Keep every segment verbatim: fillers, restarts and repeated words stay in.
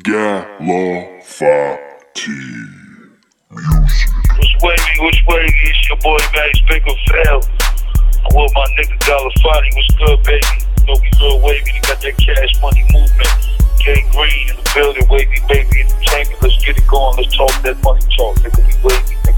Galafati Music. Which wavy, which wavy? It's your boy Max Bakerfield. I'm with my nigga Galafati. What's good, baby? You know we real wavy. They got that cash money movement. K Green in the building, wavy baby entertainment. Let's get it going. Let's talk that money talk. Nigga, we wavy, nigga.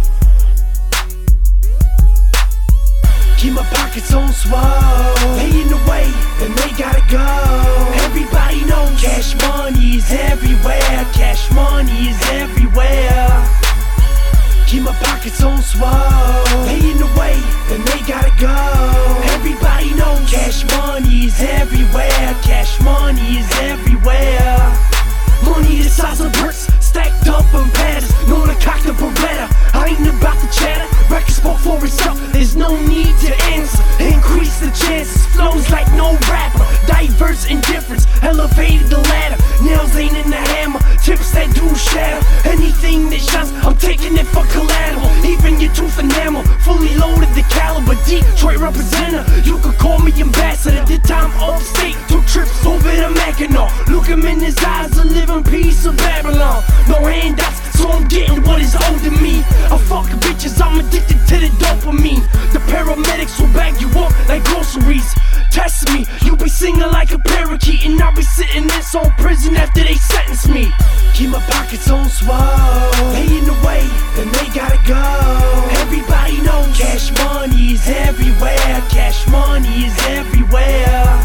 Keep my pockets on swole. They in the way, then they gotta go. Everybody knows cash money is everywhere. Cash money is everywhere. Keep my pockets on swole. They in the way, then they gotta go. Everybody knows cash money is everywhere. Cash money is everywhere. Money the size of bricks, stacked up in patterns. Known to cock the Beretta. I ain't about to chatter. Record spoke for itself. There's no need to answer. Increase the chances. Flows like no rapper. Diverse indifference. Elevated the ladder. Nails ain't in the hammer. Tips that do shatter. Anything that shines, I'm taking it for collateral. Even your tooth enamel. Fully loaded the caliber. Detroit representative. You could call me ambassador. Did time upstate. Two trips over to Mackinac. Look him in his eyes. A living piece of Babylon. No handouts, so I'm getting what is owed to me. I fuck bitches, I'm addicted to the dopamine. The paramedics will bag you up like groceries. Test me, you be singing like a parakeet, and I'll be sitting in some prison after they sentence me. Keep my pockets on swole. They in the way, then they gotta go. Everybody knows cash money is everywhere. Cash money is everywhere.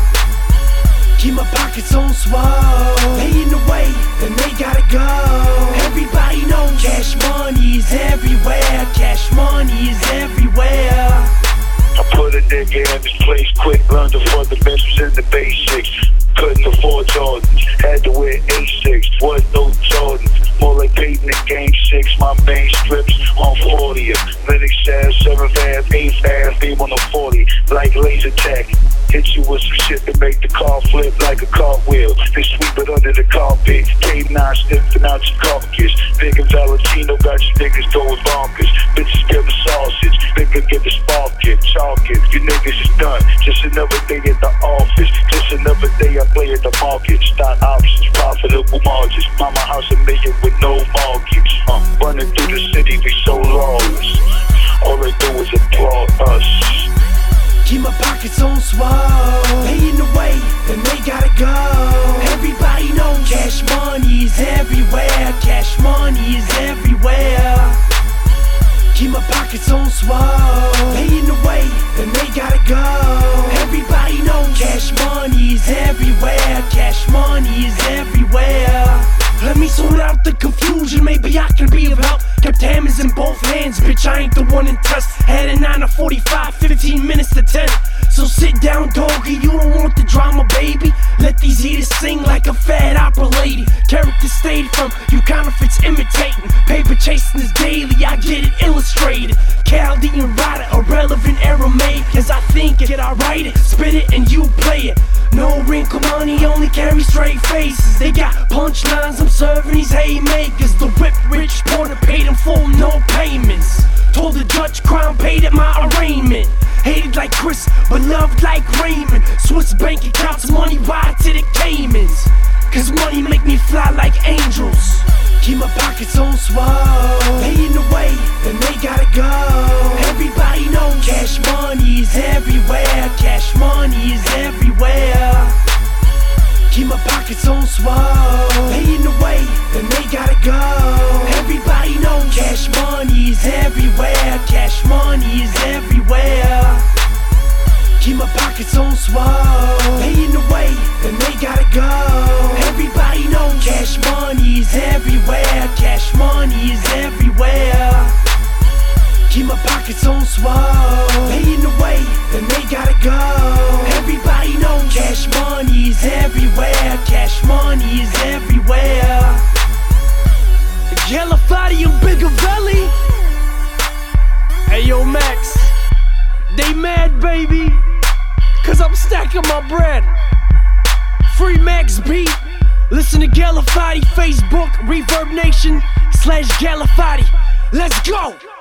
Keep my pockets on swole. They in the way, then they gotta go. Everybody knows cash money is everywhere. Cash money is everywhere. I put a nigga in this place quick, learned for the basics and the basics. Couldn't afford Jordans, had to wear A six, was no Jordans. More like Peyton in game six, my main strips on fortieth. Linux says seventh half, eighth half, beam on the forty, like laser tag. Hit you with some shit to make the car flip like a cartwheel. They sweep it under the carpet. K nine sniffing out your carcass. Big and Valentino got you niggas going bonkers. Bitches get the sausage, nigga get the spark it, chalk it. You niggas is done. Just another day at the office. Just another day I play at the market. Stock options, profitable margins. Mama house a million with no mortgage. Uh, running through the city, we so lawless. All they do is applaud us. Keep my pockets on swole. They in the way, then they gotta go. Everybody knows cash money is everywhere. Cash money is everywhere. Keep my pockets on swole. They in the way, then they gotta go. Everybody knows cash money is everywhere. Cash money is everywhere. Let me sort out the confusion, maybe I can be of help. Kept hammers in both hands, bitch, I ain't the one in test. Had a nine to forty-five, fifteen minutes to ten. So sit down, doggy, you don't want the drama, baby. Let these eaters sing like a fat opera lady. Characters stayed from you counterfeits imitating. Paper chasing is daily, I get it illustrated. Chaldean writer, irrelevant Aramaic. As I think it, I write it, spit it, and you play it. No wrinkle money, only carry straight faces. They got punchlines, I'm serving these haymakers. The whip rich porter paid in full, no payments. Told the judge crime paid at my arraignment. Hated like Chris, but loved like Raymond. Swiss bank accounts, money wide to the Caymans. Cause money make me fly like angels. Keep my pockets on swole. They in the way, then they gotta go. Everybody knows cash money is everywhere. Cash money is everywhere. Keep my pockets on swole. They in the way, then they gotta go. Everybody knows cash money is everywhere. Cash money is everywhere. Keep my pockets on swole. They in the way, then they gotta go. Everybody knows cash money is everywhere. Cash money is everywhere. Keep my pockets on swole. They in the way, then they gotta go. Everybody knows cash money is everywhere. Cash money is everywhere. Galafati and Bakerfield. Hey yo Max, they mad baby, cause I'm stacking my bread. Free Max beat. Listen to Galafati, Facebook, Reverb Nation slash Galafati. Let's go!